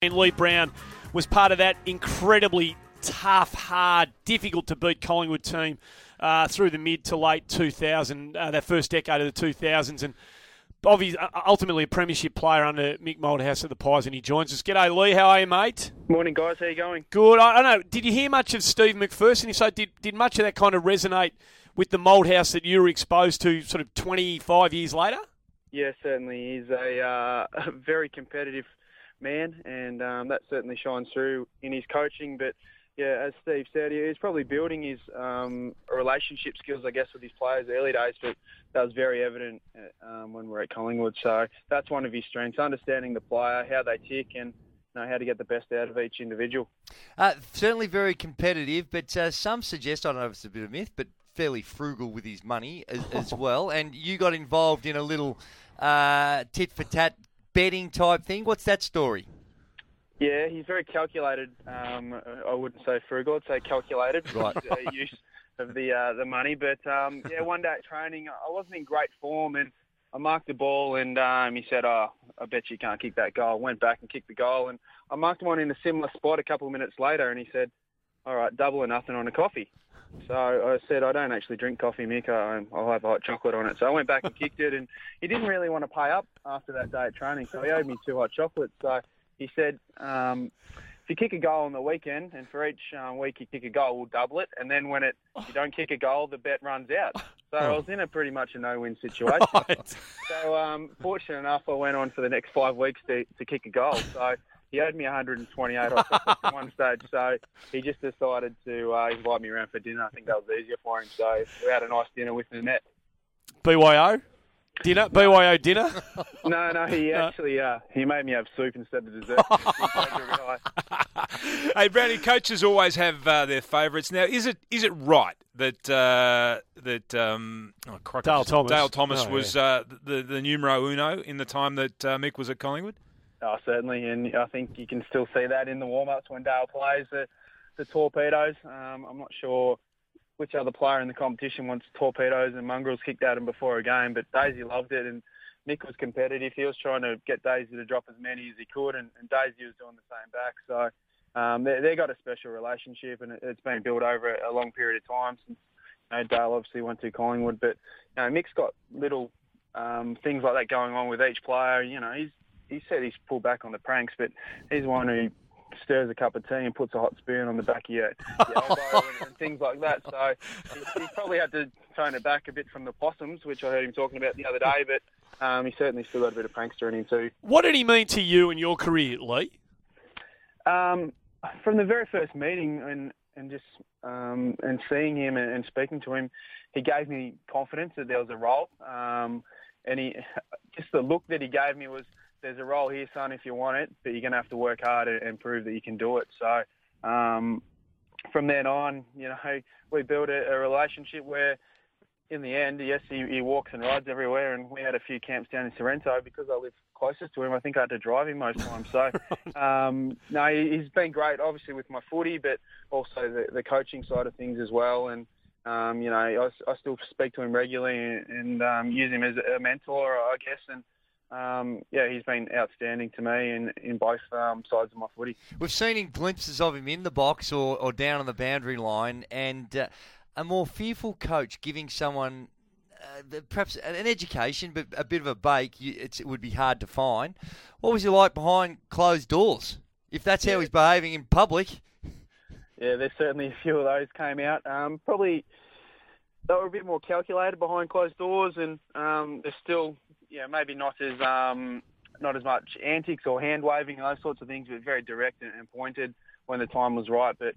And Lee Brown was part of that incredibly tough, hard, difficult to beat Collingwood team through the mid to late 2000, that first decade of the 2000s, and obviously, ultimately a premiership player under Mick Malthouse of the Pies, and he joins us. G'day, Lee. How are you, mate? Morning, guys. How you going? Good. I don't know. Did you hear much of Steve McPherson? If so, did much of that kind of resonate with the Malthouse that you were exposed to sort of 25 years later? Yeah, certainly. He's a very competitive man, and that certainly shines through in his coaching. But yeah, as Steve said, he's probably building his relationship skills, I guess, with his players early days, but that was very evident when we were at Collingwood. So that's one of his strengths, understanding the player, how they tick, and know how to get the best out of each individual. Certainly very competitive, but some suggest, I don't know if it's a bit of myth, but fairly frugal with his money as well. And you got involved in a little tit-for-tat betting type thing. What's that story? Yeah, he's very calculated. I wouldn't say frugal, I'd say calculated. Right. Use of the money. But yeah, one day at training, I wasn't in great form, and I marked the ball, and he said, "Oh, I bet you can't kick that goal." I went back and kicked the goal, and I marked one in a similar spot a couple of minutes later, and he said, "All right, double or nothing on a coffee." So I said, "I don't actually drink coffee, Mick. I'll have hot chocolate on it." So I went back and kicked it, and he didn't really want to pay up after that day at training, so he owed me 2 hot chocolates. So he said, if you kick a goal on the weekend, and for each week you kick a goal, we'll double it. And then when you don't kick a goal, the bet runs out. So I was in a pretty much a no-win situation. Right. So fortunate enough, I went on for the next 5 weeks to kick a goal. So he owed me 128 at one stage. So he just decided to invite me around for dinner. I think that was easier for him. So we had a nice dinner with the net. BYO? Dinner? BYO dinner? No, he actually he made me have soup instead of dessert. Hey, Brownie, coaches always have their favourites. Now, is it right that Dale Thomas was the numero uno in the time that Mick was at Collingwood? Oh, certainly, and I think you can still see that in the warm-ups when Dale plays the torpedoes. I'm not sure which other player in the competition wants torpedoes and mongrels kicked at him before a game, but Daisy loved it, and Mick was competitive. He was trying to get Daisy to drop as many as he could, and Daisy was doing the same back. So they got a special relationship, and it's been built over a long period of time since Dale obviously went to Collingwood. But Mick's got little things like that going on with each player. He said he's pulled back on the pranks, but he's one who stirs a cup of tea and puts a hot spoon on the back of your elbow and things like that. So he probably had to tone it back a bit from the possums, which I heard him talking about the other day, but he certainly still got a bit of prankster in him too. What did he mean to you in your career, Lee? From the very first meeting and seeing him and speaking to him, he gave me confidence that there was a role. And just the look that he gave me was, there's a role here, son, if you want it, but you're going to have to work hard and prove that you can do it. So from then on, we built a relationship where, in the end, yes, he walks and rides everywhere, and we had a few camps down in Sorrento because I live closest to him. I think I had to drive him most times. So, no, he's been great, obviously, with my footy, but also the coaching side of things as well. And, I still speak to him regularly and use him as a mentor, I guess, and he's been outstanding to me in both sides of my footy. We've seen glimpses of him in the box or down on the boundary line, and a more fearful coach giving someone perhaps an education, but a bit of a bake, it would be hard to find. What was he like behind closed doors, if that's how he's behaving in public? Yeah, there's certainly a few of those came out. Probably they were a bit more calculated behind closed doors, and they're still... maybe not as much antics or hand waving and those sorts of things, but very direct and pointed when the time was right. But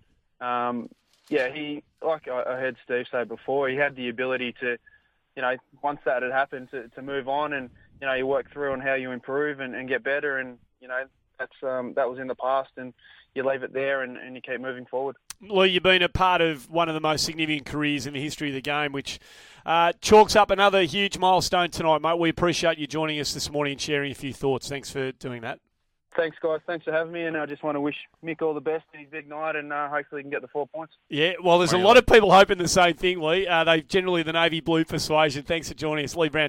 he, like I heard Steve say before, he had the ability to, once that had happened, to move on, and you work through on how you improve and get better, and that's that was in the past, and you leave it there and you keep moving forward. Lee, you've been a part of one of the most significant careers in the history of the game, which chalks up another huge milestone tonight, mate. We appreciate you joining us this morning and sharing a few thoughts. Thanks for doing that. Thanks, guys. Thanks for having me, and I just want to wish Mick all the best in his big night, and hopefully he can get the 4 points. Yeah, well, there's a lot of people hoping the same thing, Lee. They generally the navy blue persuasion. Thanks for joining us, Lee Brown.